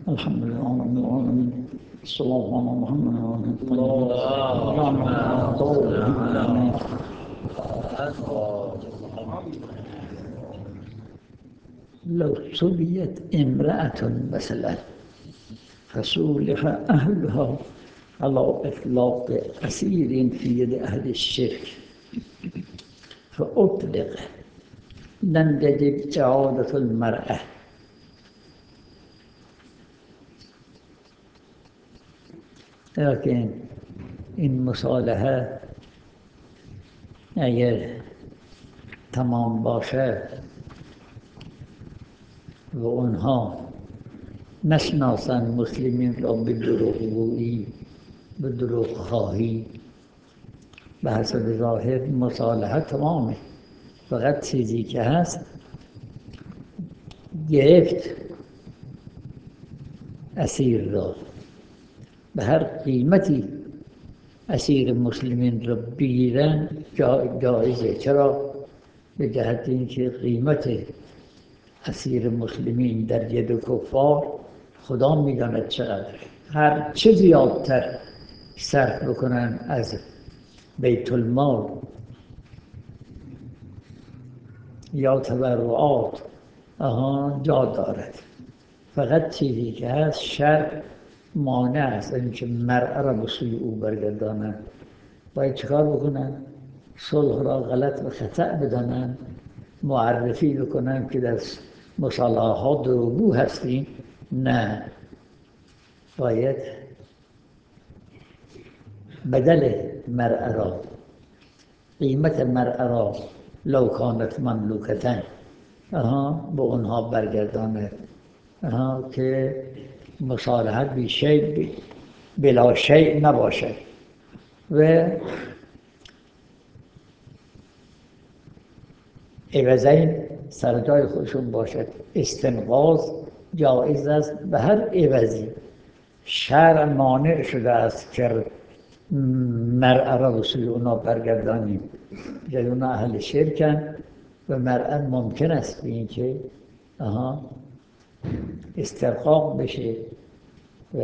الحمد لله رب العالمين. الصلاة على محمد وعلى آله لو ابتليت امرأة مثلا فصولح أهلها على إطلاق أسير في يد أهل الشرك فأطلق لم يجب إعادة المرأة، لكن این مصالحه اگر تمام باشه و اونها نشناسن مسلمین را به دروغگویی به دروغ خواهی به حسب ظاهر مصالحه تمامه، فقط چیزی که هست گرفت اسیر را به هر قیمتی اسیر مسلمین را بگیرن جایزه. چرا؟ به جهت اینکه قیمت اسیر مسلمین در ید کفار خدا میداند چقدر. هر چه زیادتر صرف بکنن از بیت المال یا تبرعات جا دارد. فقط چیزی که هست شرع مانع است اینکه مرأة را به سوی او برگردانند. باید چکار بکنن؟ صلح را غلط و خطأ بدانند، معرفی بکنن که در مصالحات دروغگو هستیم. نه، باید بدل مرأة را، قیمت مرأة را لو کانت مملوکتن به اونها برگرداند که مصالحت بی شیء بلا شیء نباشد و عوضین سر جای خودشون باشد. استنقاذ جایز است به هر عوضی. شرع مانع شده است که مرأة را به سوی اونا برگردانیم. یعنی اونا اهل شرکن و مرأة ممکن است به این که استرقاق بشه و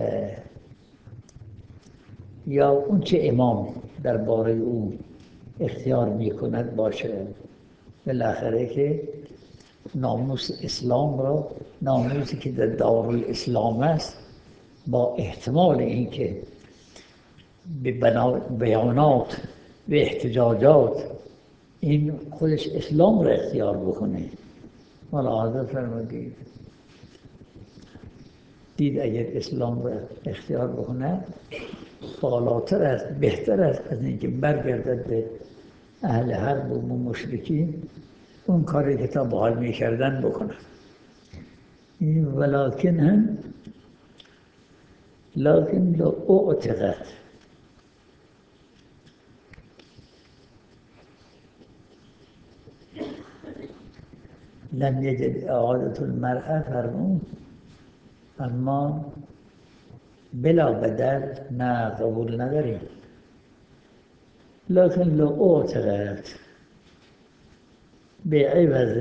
یا اون چه امام درباره او اختیار میکند باشه. بالاخره که ناموس اسلام را، ناموسی که در دارالاسلام است، با احتمال اینکه به بیانات و احتجاجات این خودش اسلام را اختیار بکنه. ملاحظه فرمودید دید اگر اسلام را اختیار بکنه بالاتر است، بهتر است از اینکه برگردد به اهل حرب و مشرکین اون کاری که تا به حال می‌کردن بکنه. ولکن هم لکن لو اعتقد لم یجد اعادة المرأة فرمون، اما بلا بدل نه قبول نداریم. لكن لو اعتقد بعوض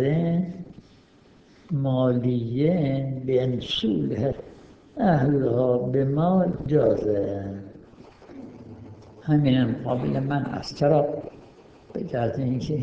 مالی بأن صلح اهلها به مال جازه. همین قابل من است. چرا؟ به جهت اینکه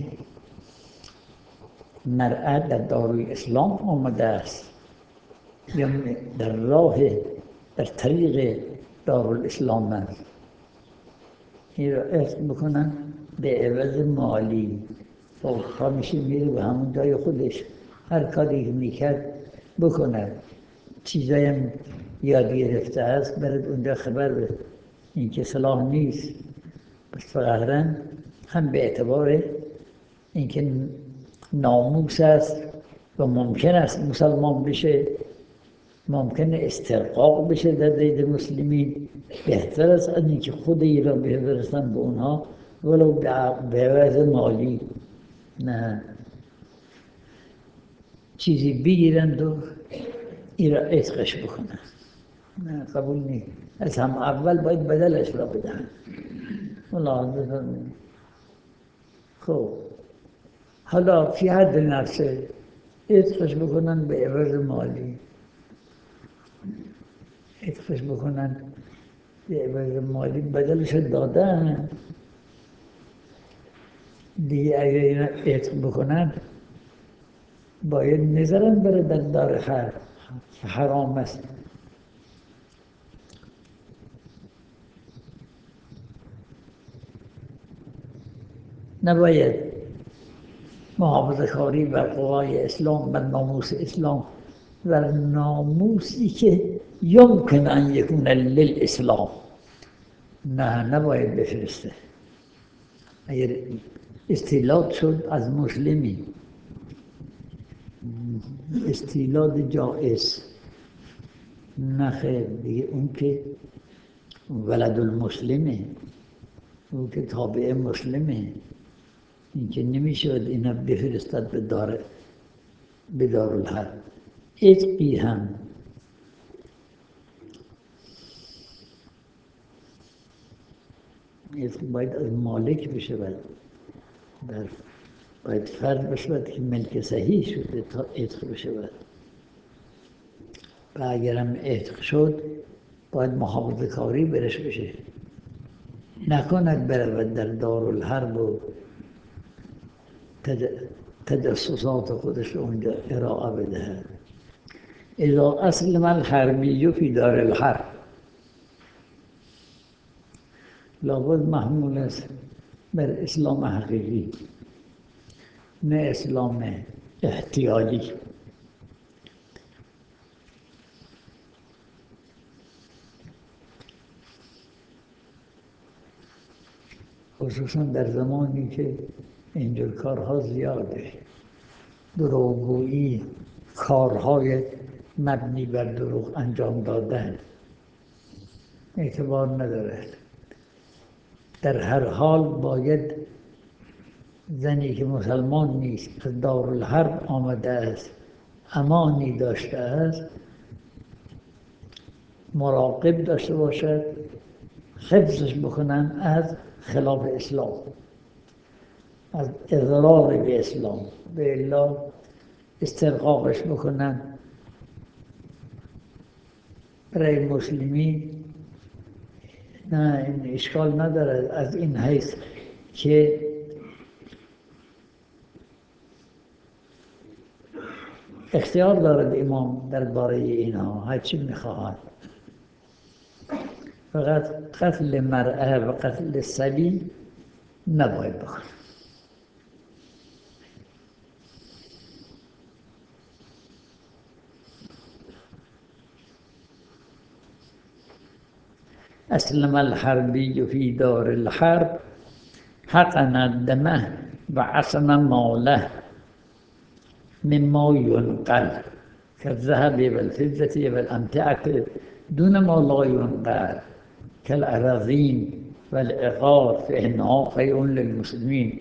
مرأة در دارالاسلام آمده است یا در راه در طریق دارالاسلام است. این را عشق بکنن به عوض مالی. خب میشه میره به همون جای خودش هر کاری که میکرد بکنه. چیزایی هم یاد گرفته است برد اونجا خبر بده این که صلاح نیست. بس فقط هم به اعتبار اینکه ناموس است و ممکن است مسلمان بشه، ممکن استرقاق بشه در دید مسلمین، بهتر است از اینکه خود ای را برسن به اونها ولو به عوض مالی. نه، چیزی بگیرند و این را عتقش بکنند. نه، قبول نیست. از هم اول باید بدلش را بدهند. ملاحظه فرمایید. خب حالا فی حد نفسه عتقش بکنن به عوض مالی. عطفش بکنن یه عوض مالی بدلش دادن دیگه اگر اینا عطف بکنن باید نذارن بره در دار حرب حرام است. نباید محافظه کاری بر قوای اسلام و ناموس اسلام و ناموسی که یمکن ان یکون للاسلام نباید بفرسته. اگر استیلاد شد از مسلمی استیلاد جائز نه خیر دیگه اون که ولد المسلمه اون که تابع مسلمه این که نمیشود اینا بفرستد به دارالحرب. عتقی هم عتق باید از مالک بشود باید فرد بشود که ملک صحیح شده تا عتق بشود و اگرم عتق شد باید محافظه کاری برش بشه نکند برود در دارالحرب و تجسسات خودش اونجا ارائه بدهد. اذا اسلم الحربی فی دار الحرب لابد محمول است بر اسلام حقیقی نه اسلام احتیالی. خصوصا در زمانی که اینجور کارها زیاده دروغگویی کارهای مبنی بر دروغ انجام دادن اعتبار ندارد. در هر حال باید زنی که مسلمان نیست از دارالحرب آمده است امانی داشته است مراقب داشته باشد حفظش بکنن از خلاف اسلام از اضرار به اسلام به الا استرقاقش بکنن برای مسلمین نه این اشکال ندارد از این حیث که اختیار دارد امام درباره اینها هرچی میخواهد فقط قتل مرأه و قتل صبی نباید بکنه. اسلم الحربی فی دار الحرب حقن دمه و عصم ماله مما ينقل كالذهب والفضة والأمتعة دون ما لا ينقل كالأراضين والعقار فإنها خير للمسلمين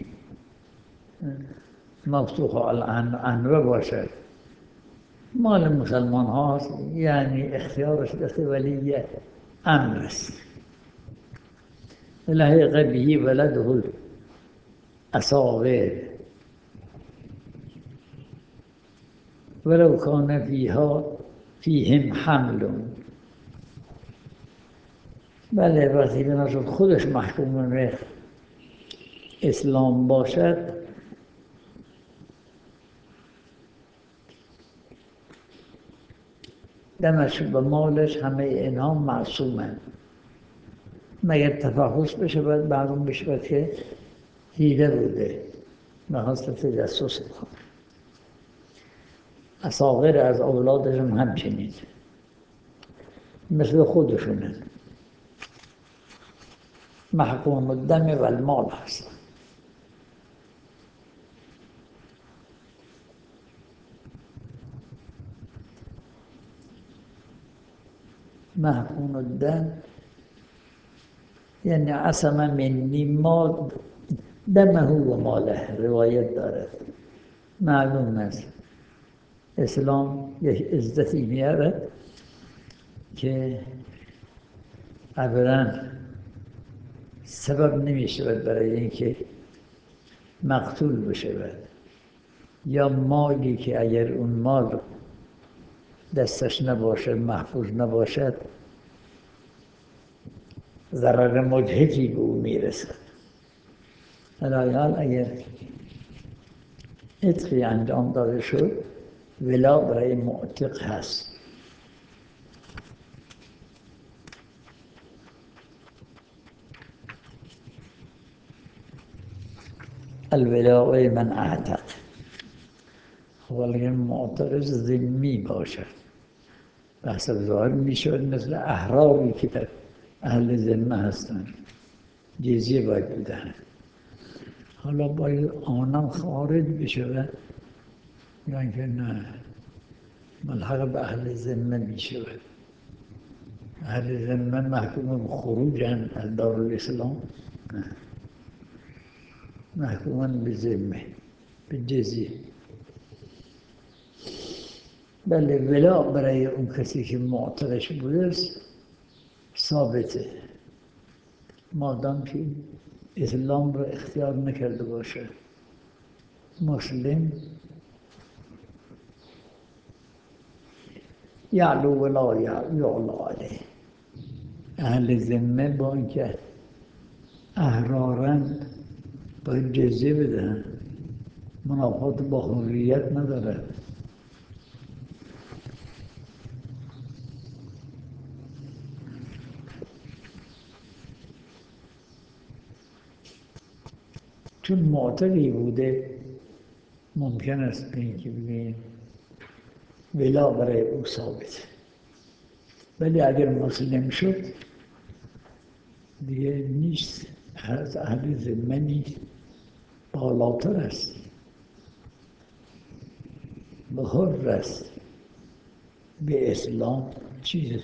مفتوح عنوه باشد مال مسلمان هاست یعنی اختیارش دست ولی امر است لحق به ولده الأصاغر ولو کان فیهم حمل بله وقتی که نشد خودش محکوم به اسلام باشد دمش و مالش همه اینها معصومند مگر تفحص بشه باید معلوم بشه که حیله بوده می‌خواسته تجسس کنه. اصاغر از اولادشون همچنین مثل خودشونه محکوم الدم و المال هست. محکوم الدم یعنی عصم منی مال دمه و ماله روایت دارد معلوم است اسلام یک عزتی میارد که اولا سبب نمیشود برای اینکه مقتول بشود یا مالی که اگر اون مال دستش نباشد محفوظ نباشد ضرر مجهدی به او میرسد. در حال اگر عتقی انجام داده شد ولا برای معتق هست. الولاء من اعتق، ولی معتق ذمی باشد بحث ظاهر میشود مثل احراری که در اهل ذمه هستند جزیه باید بدهند. حالا باید آنم خارج بشود یا اینکه نه ملحق به اهل ذمه میشود. اهل ذمه محکوم به خروجن از دارالاسلام؟ نه، محکومن به ذمه، به جزیه. بله، ولا برای اون کسی که معتقش بوده ثابته مادام که اسلام را اختیار نکرده باشه. مسلم یعلو ولا یعلا علیه. اهل ذمه با اینکه احرارند باید جزیه بدهند، منافات با حریت نداره. چون معتقی بوده ممکن است اینکه بگیم ولا برای او ثابت، ولی اگر مسلم شد دیگه نیست، از اهل ذمه نیست، بالاتر است، به حر است، به اسلام چیز.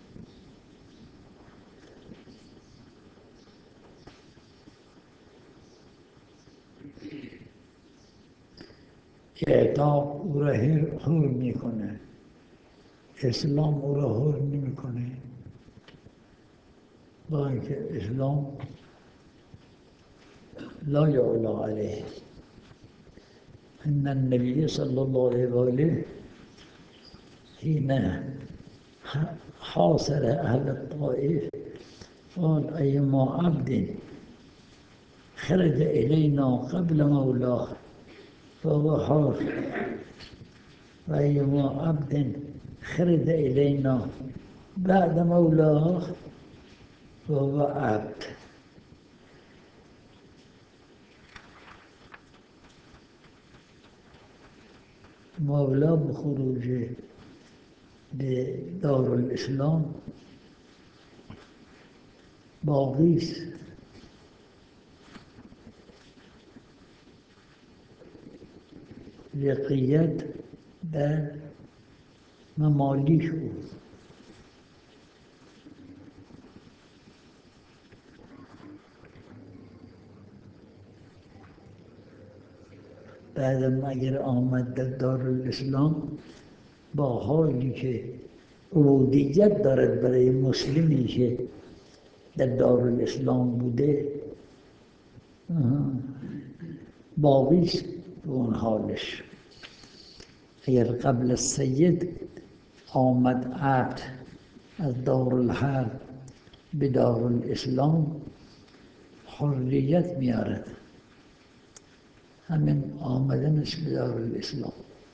اعتاق او را حر میکنه، اسلام او را حر نمیکنه. با اینکه اسلام لا یعلا علیه. ان النبی صلی الله علیه و آله حين حاصر اهل الطائف قال ایما عبد خرج الینا قبل مولاه فهو حر و ایما عبد خرج الینا بعد مولاه فهو عبد. مولا بخروج به دارالاسلام باقی است، وقیت در ممالیک او. بعدم اگر آمد در دارالاسلام با حالی که عبودیت دارد برای مسلمی که در دارالاسلام بوده باقی است به اون حالش. اگر قبل السید آمد عبد از دارالحرب به دارالاسلام حریت میارد، همین آمدنش به دارالاسلام.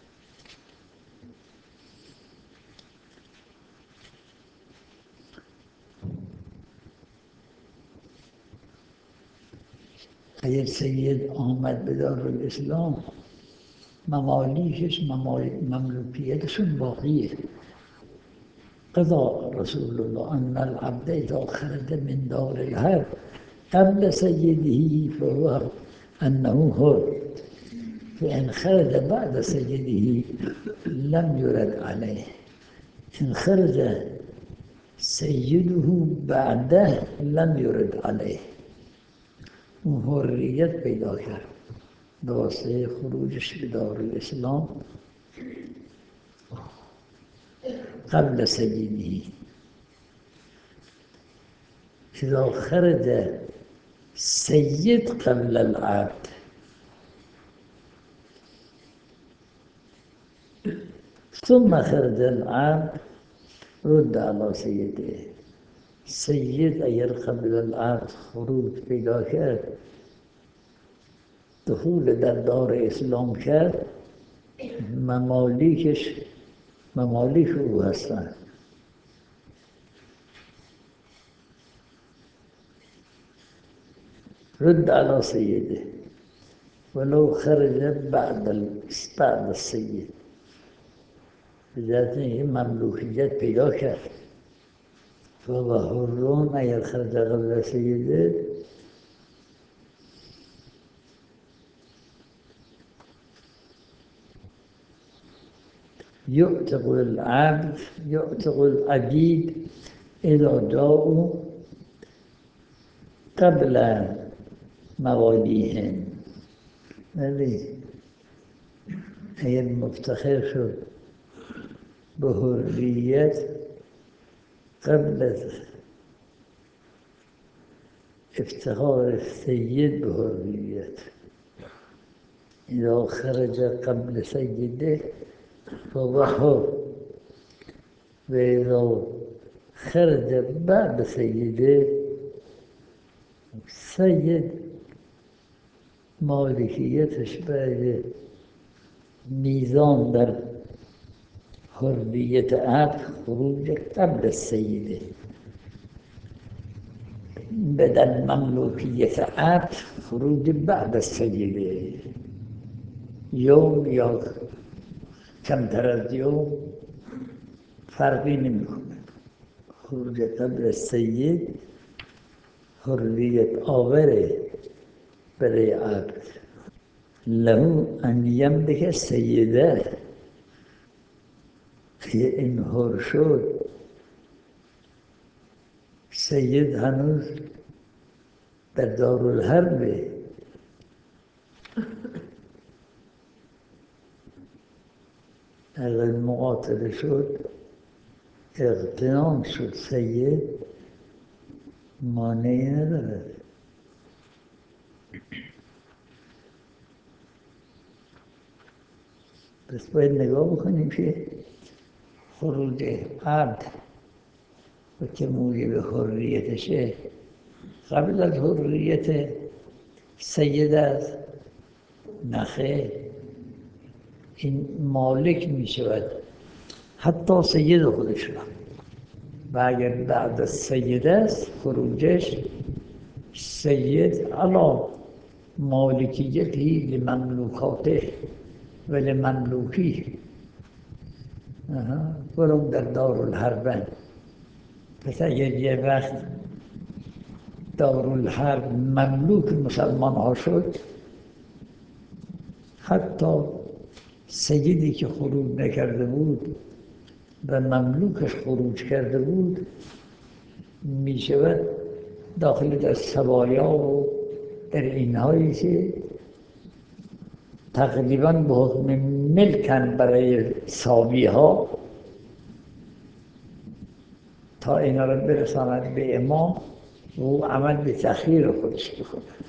اگر سید آمد به دارالاسلام ممالیکش مملوکیتشون باقیه. قضا رسول الله ان العبد اذا خرج من دار الحرب قبل سیده فهو انه حر فان خرج بعد سیده لم يرد عليه ان خرج سیده بعده لم يرد عليه. اون حریت پیدا کرد واسه خروجش به دارالاسلام قبل سیده. اذا خرج سید قبل العبد ثم خرج العبد رد على سيده سید اگر قبل العقد خروج پیدا کرد، دخول در دار اسلام کرد، ممالیکش ممالیک او هستند. رد على سیده ولو خرج بعد السید، به جهت این مملوکیت پیدا کرد. فهو حرون اگر خرج قبل سیده يعتق العبد يعتق العبيد إذا جاءوا قبل مواليهم. ولی اگر مفتخر شد به حریت قبل از افتخار سید به حریت، اذا خرج قبل سیده فهو حر، و اذا خرج بعد سیده، سید مالکیتش باید میزان در حریت عبد خروج قبل السیده، بدل مملوکیت عبد خروج بعد السیده، یوم یا کمتر از یوم فرقی نمیکنه. خروج قبل السید حریت آوره برای عبد. له ان یملک سیده، که این حر شد، سید هنوز در دارالحربه، اگر مقاتله شد اغتنام شد سید، مانعی ندارد. پس باید نگاه بکنیم که خروج عبد و که موجب حریتشه قبل از حریت سید است، نخیر، این مالک می شود حتی سید خودش را. و اگر بعد از سید است خروجش، سید علا مالکیتی لمملوکاته و لمملوکی، ولو در دارالحربن. پس اگر یه وقت دارالحرب مملوک مسلمان ها شد، حتی سیدی که خروج نکرده بود و مملوکش خروج کرده بود، می شود داخل در سوایا و در اینهایی که تقریباً به حکم ملکن برای ساوی ها، تا اینا را برساند به امام و او عمل به تخییر خودش بکنه.